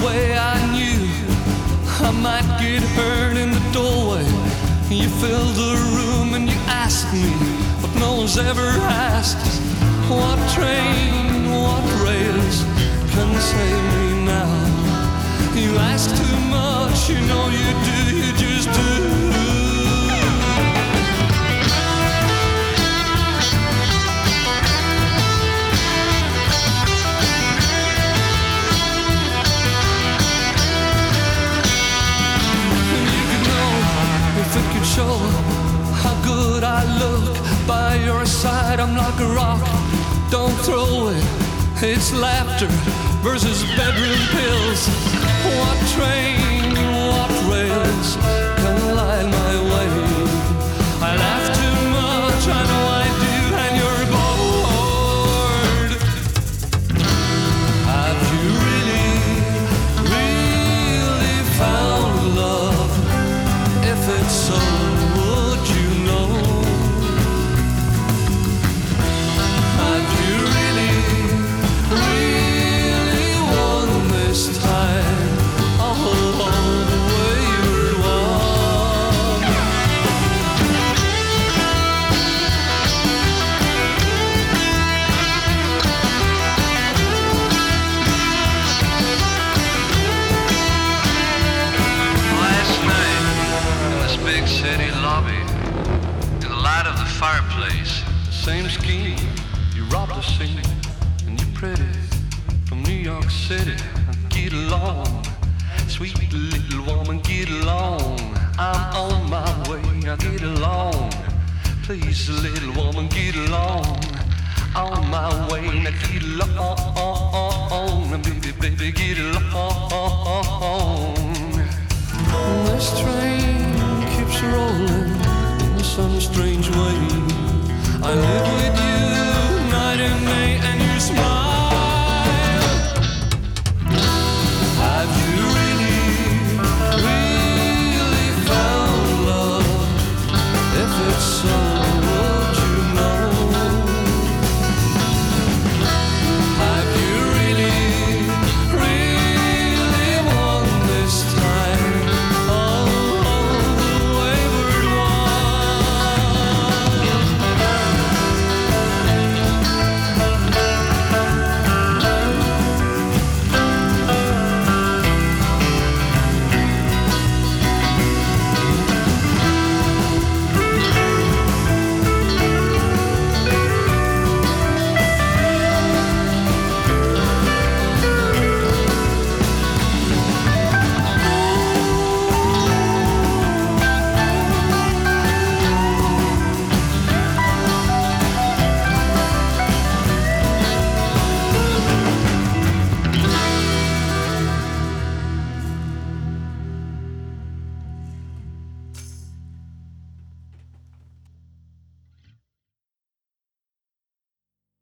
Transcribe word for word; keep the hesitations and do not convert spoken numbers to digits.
way I knew I might get hurt in the doorway. You filled the room and you asked me what no one's ever asked. What train, what rails can save me now? You ask too much, you know you do, you just do. If it could show how good I look by your side, I'm like a rock, don't throw it. It's laughter versus bedroom pills. What train, what rails can light my way? I laugh too much, I know I do, and you're bored. Have you really, really found love? If it's so, would you know? Have you really, really won this time? Oh, the way you won. Last night, in this big city lobby, in the light of the fireplace, Same scheme, you robbed the scene, and you're pretty from New York City. Get along, sweet little woman, get along. I'm on my way, I get along. Please, little woman, get along. On my way, now get along. Baby, baby, get along. This train keeps rolling in some strange way. I live